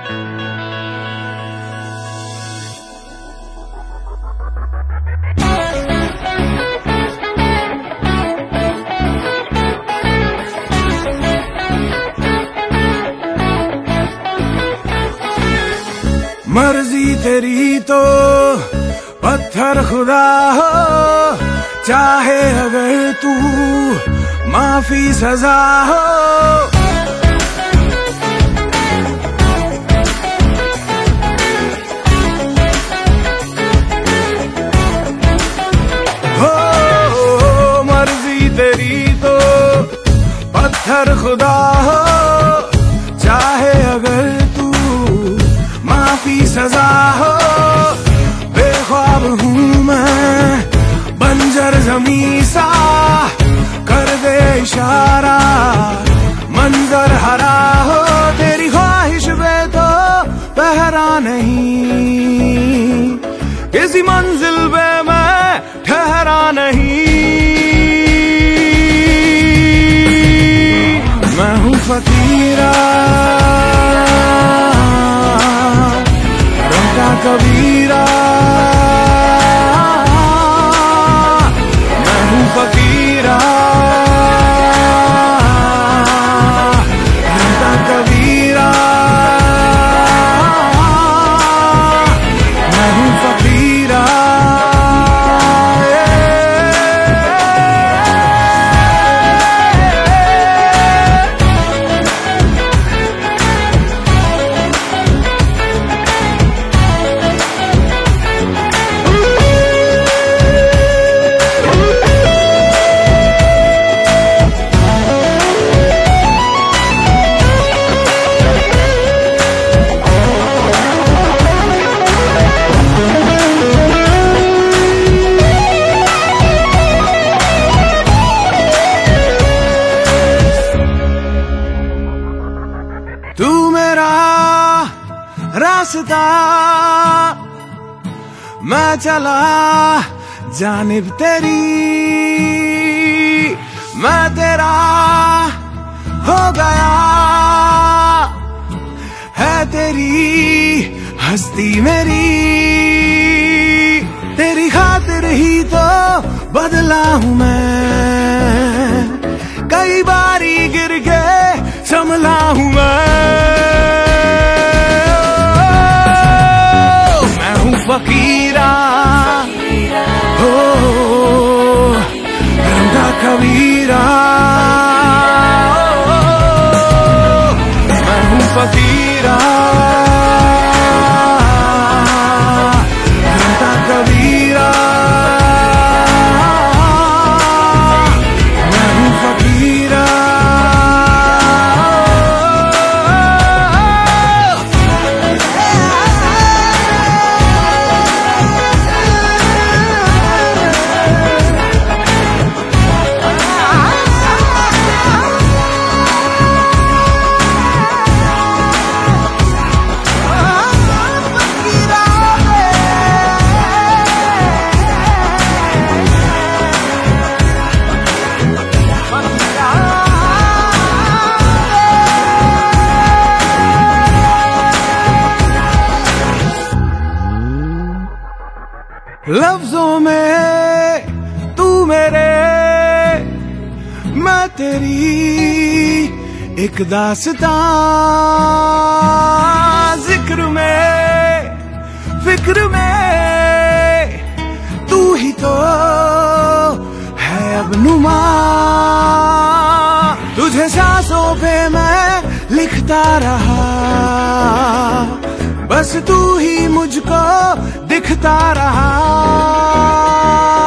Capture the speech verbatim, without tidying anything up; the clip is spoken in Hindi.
मर्जी तेरी तो पत्थर खुदा हो, चाहे अगर तू माफी सजा हो। हो मर्जी तेरी तो पत्थर खुदा हो, चाहे अगर तू माफी सजा हो। बेख्वाब हूँ मैं बंजर ज़मीं सा, कर दे इशारा मंजर हरा हो। तेरी ख्वाहिश पे तो पहरा नहीं, किसी मंजिल पे मैं ठहरा नहीं। मैं हूँ फकीरा कबीरा, मैं हूँ फकीरा रंगा कबीरा, मैं हूँ फकीरा। तू मेरा रास्ता, मैं चला जानिब तेरी। मैं तेरा हो गया, है तेरी हस्ती मेरी। तेरी खातिर ही तो बदला हूँ मैं, कई बारी गिर के संभला हूँ मैं। मैं हूँ फकीरा हो रंगा कबीरा, मैं हूँ फकीरा रंगा कबीरा, मैं हूँ फकीरा। लफ्जों में तू मेरे, मैं तेरी एक दास्तां। जिक्र में फिक्र में तू ही तो है अब नुमा। तुझे सांसों पे मैं लिखता रहा, बस तू ही मुझको दिखता रहा।